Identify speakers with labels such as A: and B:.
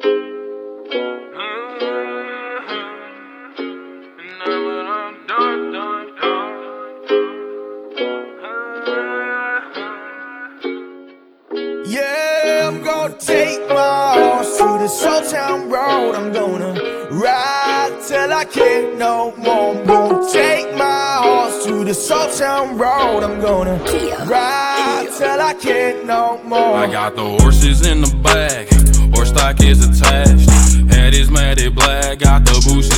A: Yeah, I'm gonna take my horse to the Soul Town Road. I'm gonna ride till I can't no more. I'm gonna take my horse to the Soul Town Road. I'm gonna ride till I can't no more.
B: I got the horses in the back, horse stock is attached. Head is matted black, got the boost